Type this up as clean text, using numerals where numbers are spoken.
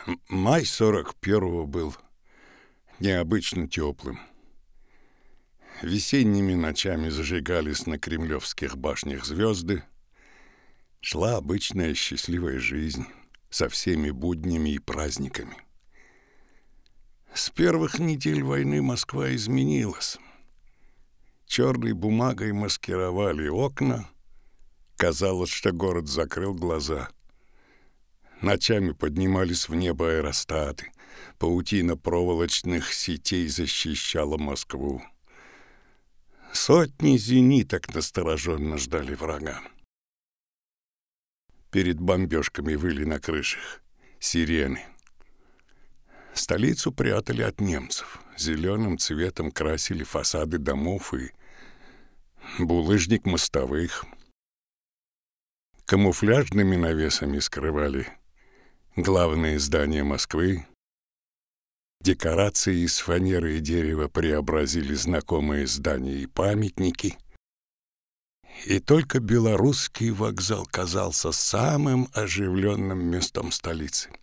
Май 41-го был необычно теплым. Весенними ночами зажигались на кремлевских башнях звезды. Шла обычная счастливая жизнь со всеми буднями и праздниками. С первых недель войны Москва изменилась. Черной бумагой маскировали окна. Казалось, что город закрыл глаза. Ночами поднимались в небо аэростаты. Паутина проволочных сетей защищала Москву. Сотни зениток настороженно ждали врага. Перед бомбежками выли на крышах сирены. Столицу прятали от немцев. Зеленым цветом красили фасады домов и булыжник мостовых. Камуфляжными навесами скрывали главные здания Москвы. Декорации из фанеры и дерева преобразили знакомые здания и памятники. И только Белорусский вокзал казался самым оживленным местом столицы.